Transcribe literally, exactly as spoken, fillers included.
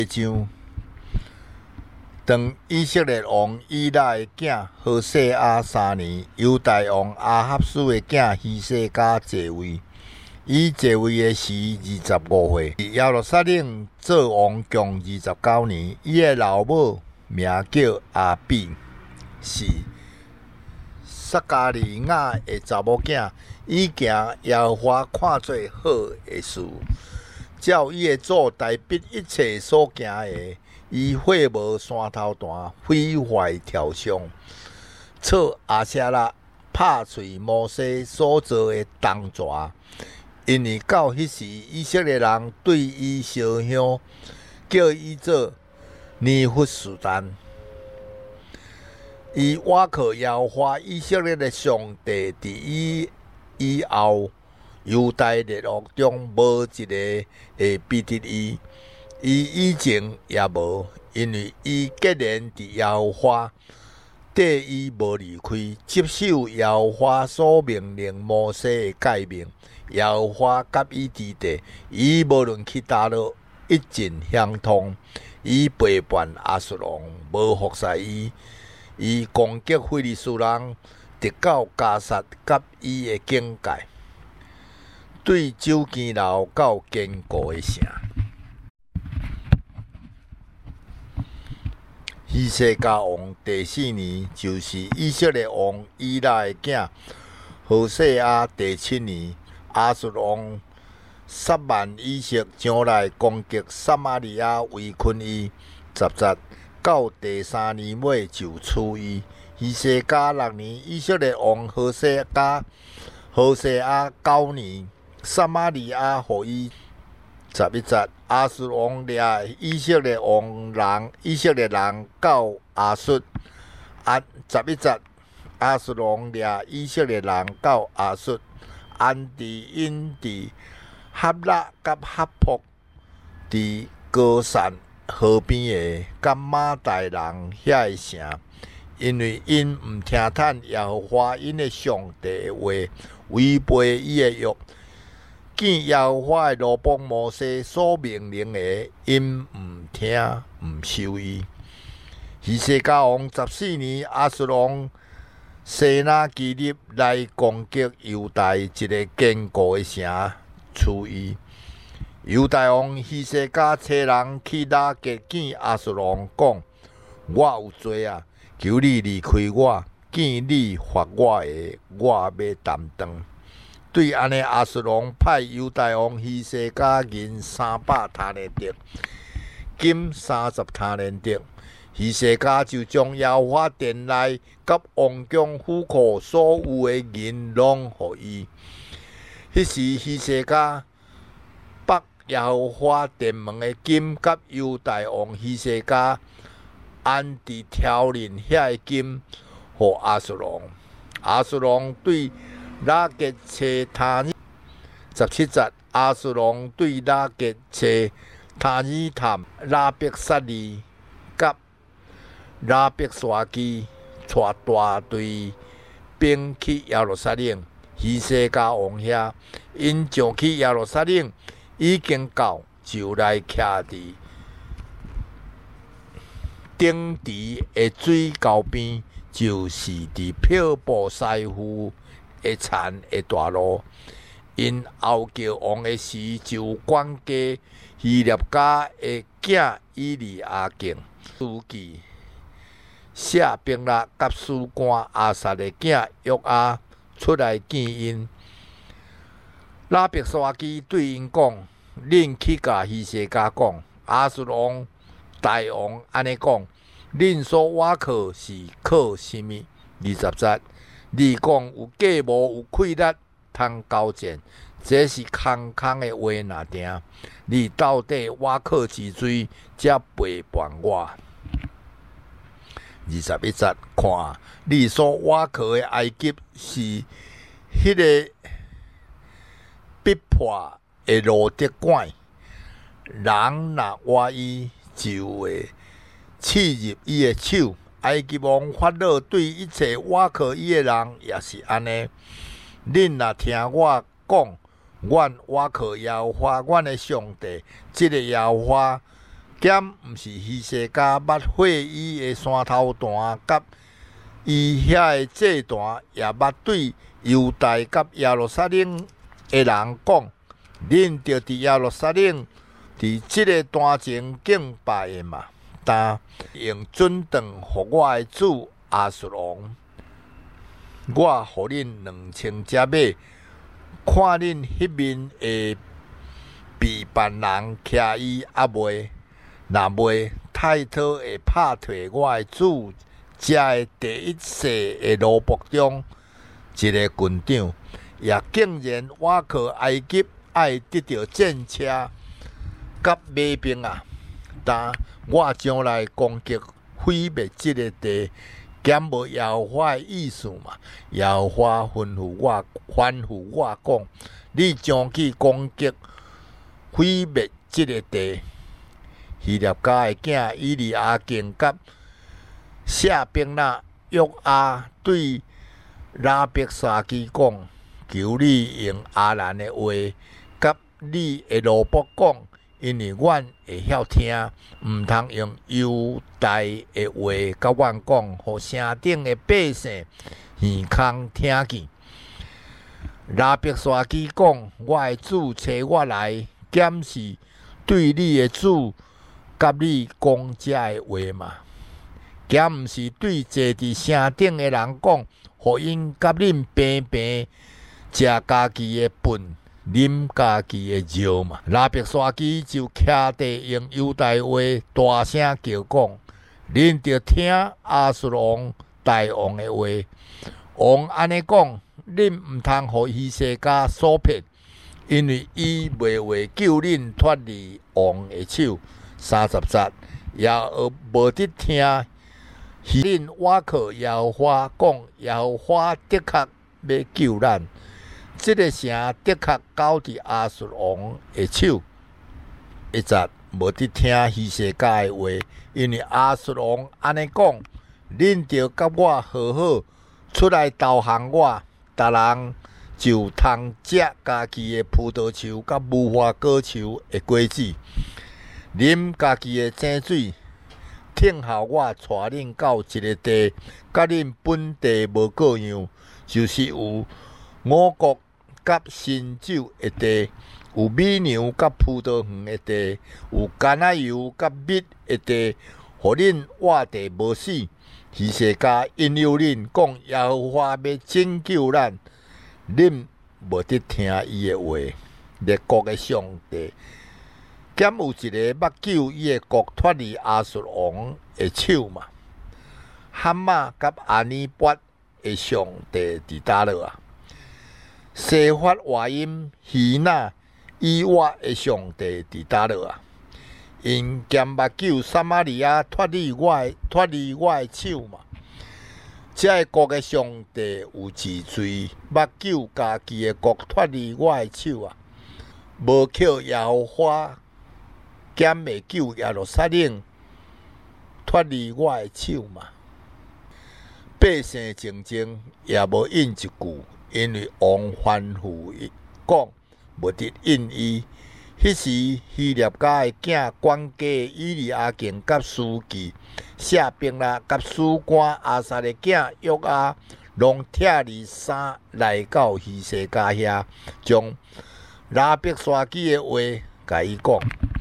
像当以色列王以拉的囝何西阿三年，犹大王阿哈斯的囝希西家继位。伊继位的时二十五岁，耶路撒冷做王共二十九年。伊的老母名叫阿比，是撒加利亚的查某囝。伊行耶和华看做好的事，照伊的祖代笔一切所行的。伊血无山头断，毁坏条上，错阿舍拉拍碎摩西所做的铜蛇。因为到迄时，以色列人对伊烧香，叫伊做尼弗斯丹。伊倚靠耶和华以色列的上帝，伫伊以后犹大列国中无一个会比得伊。伊以前也无，因为伊结连伫耶和华，缀伊无离开，接受耶和华所命令摩西的诫命。耶和华甲伊之地，伊无论去叨落，一尽相通。伊背叛亚述王，无服侍伊。伊攻击非利士人，直到加萨甲伊的境界，对酒坚牢到坚固的城。希西家王第四年，就是以色列王以拉的囝何西阿第七年，亚述王撒曼以色将来攻击撒玛利亚，围困伊。十节到第三年尾就处伊。希西家六年，以色列王何西家何西阿九年，撒玛利亚互伊。十一节，亚述王掠以色列王人，以色列人到亚述。安十一节，亚述王掠以色列人到亚述。安地因伫哈拉甲哈卜，伫高山河边的甲马代人遐个城，因为因毋听趁耶和华因的上帝的话，违背伊的约。见耶和华的罗邦摩西所命令的，因毋听毋受伊。希西家王十四年，亚述王西拿基立来攻击犹大一个坚固的城，处伊。犹大王希西家找人去拉结见亚述王，讲：我有罪啊，求你离开我，见你罚我的，我要担当。对安尼，亚述王派犹大王希西家银三百他连得，金三十他连得。希西家就将耶和华殿内甲王宫府库所有的银拢互伊。迄时，希西家把耶和华殿门的金甲犹大王希西家安伫条链遐的金，互亚述王。亚述王对拉结切他尼十七节，亚述王对拉结切他尼探拉别撒利甲拉别沙基带大队兵去耶路撒冷。希西家王遐，因上去耶路撒冷已经到，就来徛伫顶池的水沟边，就是伫漂布西夫的田的大路。因后叫王的时，就管家希列家的囝以利亚敬书记谢兵拉甲士官阿萨的囝约阿出来见因。拉别沙基对因讲：恁去甲希西家讲，亚述王大王安尼讲，恁所倚靠是靠什么？二十节，你讲有假无有气力通交战，这是空空的话若定。你到底倚靠之罪，才背叛我。二十一节，看你所倚靠的埃及是迄个逼迫的罗德管，人若倚伊，就会刺入伊的手。埃及王法老对一切倚靠伊的人也是安尼。恁若听我讲，阮倚靠耶和华阮的上帝，即、这个耶和华减毋是希西家捌会伊的山头段，甲伊遐的祭坛，也捌对犹大甲耶路撒冷的人讲：恁着伫耶路撒冷，伫即个单前敬拜的嘛。但用准长互我的主亚述王，我互恁两千只马，看恁迄面会被别人徛伊啊袂？若袂，太讨会拍退我的主遮的第一世的奴仆中一个军长，也竟然我靠埃及爱得到战车甲马兵啊！但我将来攻击毁灭即个地，减无耶和华的意思嘛？耶和华吩咐我，吩咐我讲：你将去攻击毁灭即个地。希腊家的囝以利亚敬甲舍兵那约阿对拉伯沙基讲：求你用阿兰的话，甲你的奴仆讲。因为阮会晓听，毋通用犹大的话甲阮讲，互城顶的百姓耳孔听见。拉伯沙基讲：我的主找我来检视对你的主甲你讲遮的话嘛，检毋是对坐伫城顶的人讲，互因甲恁平平食家己的粪。啉家己的尿嘛，拉伯沙基就徛地用犹大话大声叫讲：恁着听亚述王大王的话。王安尼讲：恁毋通互希西家所骗，因为伊袂话救恁脱离王的手。三十节，也无得听，恁我靠耶和华讲，耶和华的确要救咱。这个城的确交伫亚述王的手，一节无得听希西家的话，因为亚述王安尼讲：恁着甲我好好出来投降我，逐人就通食家己的葡萄树甲无花果树的果子，啉家己的井水，听候我带恁到一个地，甲恁本地无各样，就是有五谷甲新酒的地，有米粮甲葡萄园的地，有橄榄油甲蜜的地，互恁活地无死。希西家引诱恁讲耶和华要拯救咱，恁无得听伊的话。列国的上帝，减有一个捌救伊的国脱离亚述王的手嘛？哈马甲阿尼伯的上帝伫倒落啊？西法话音希那以我的上帝伫倒落啊？因兼捌救撒玛利亚脱离我的脱离我的手嘛？这个国的上帝有智慧，捌救家己的国脱离我的手啊！无靠耶和华，兼袂救耶路撒冷脱离我的手嘛？百姓静静，也无应一句。因为王吩咐讲，无得应伊。迄时希腊家的囝管家以利亚敬甲书记舍兵啦，甲史官阿撒的囝约阿，拢拆离衫来到希西家遐，将拉伯沙基的话甲伊讲。